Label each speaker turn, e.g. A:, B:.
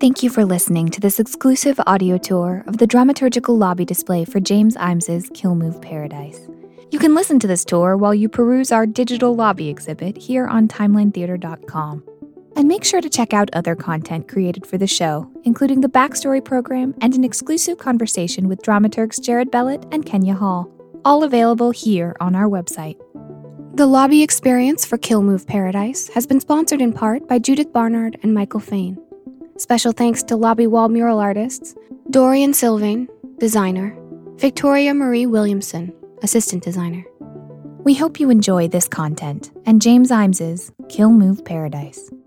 A: Thank you for listening to this exclusive audio tour of the dramaturgical lobby display for James Imes's Kill Move Paradise. You can listen to this tour while you peruse our digital lobby exhibit here on timelinetheater.com. And make sure to check out other content created for the show, including the Backstory program and an exclusive conversation with dramaturgs Jared Bellett and Kenya Hall, all available here on our website. The lobby experience for Kill Move Paradise has been sponsored in part by Judith Barnard and Michael Fain. Special thanks to lobby wall mural artists Dorian Sylvain, designer, Victoria Marie Williamson, assistant designer. We hope you enjoy this content and James Imes's Kill Move Paradise.